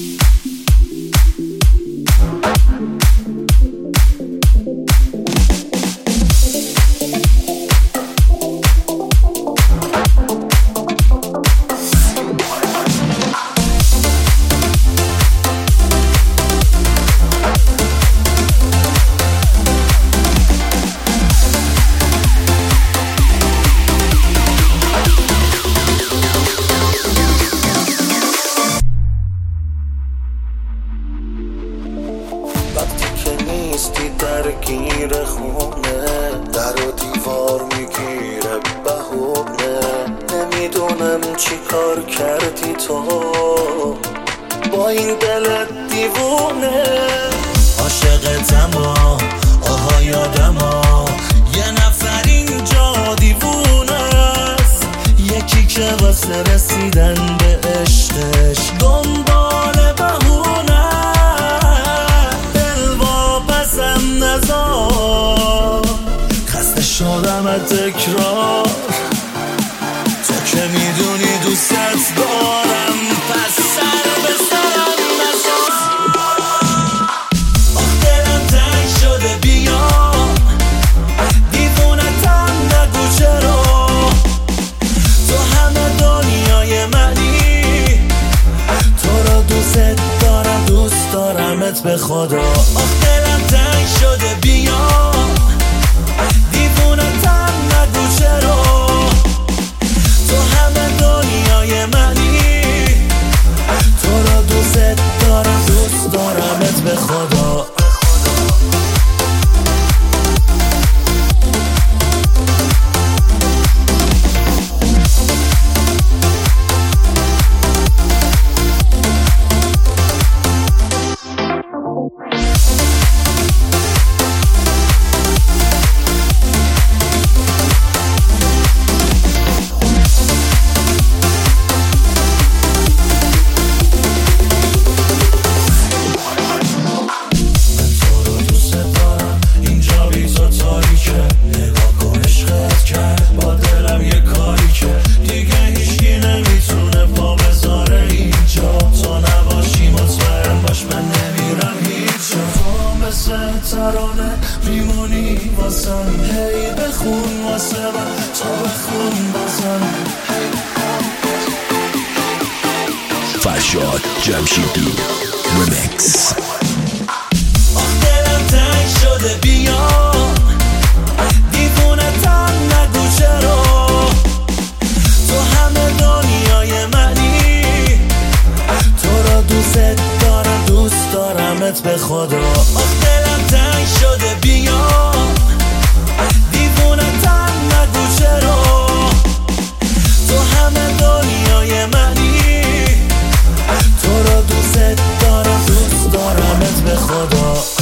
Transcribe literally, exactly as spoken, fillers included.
درگیر خونه در و دیوار میگیره بهونه نمیدونم چی کار کردی تو با این دلت دیوونه عاشقتم ها آها یادم ها یه نفر اینجا دیوونه است یکی که واسه رسیدن به عشقش دنبال بهونه دل واپسم نذار خسته شدم از تکرار تو که میدونی دوستت دارم پس سر به سرم نذار آخ دلم تنگ شده بیا دیوونتم نگو چرا تو همه دنیای منی تو رو دوست دارم دوست دارمت به خدا آخ دلم تنگ شده بیا دیوونتم نگو چرا تو همه دنیای منی تو رو دوست دارم دوست دارمت به خدا ترانه میمونی واسم هی بخون واسه من تو بخون بازم فرشاد جمشیدی ریمیکس آخ دلم تنگ شده بیا دیوونتم نگو چرا تو همه دنیای منی تو رو دوست دارم دوست دارمت به خدا آخ دلم تنگ شده بیا دیوونتم نگو چرا تو همه دنیای منی تو رو دوست دارم دوست دارمت به خدا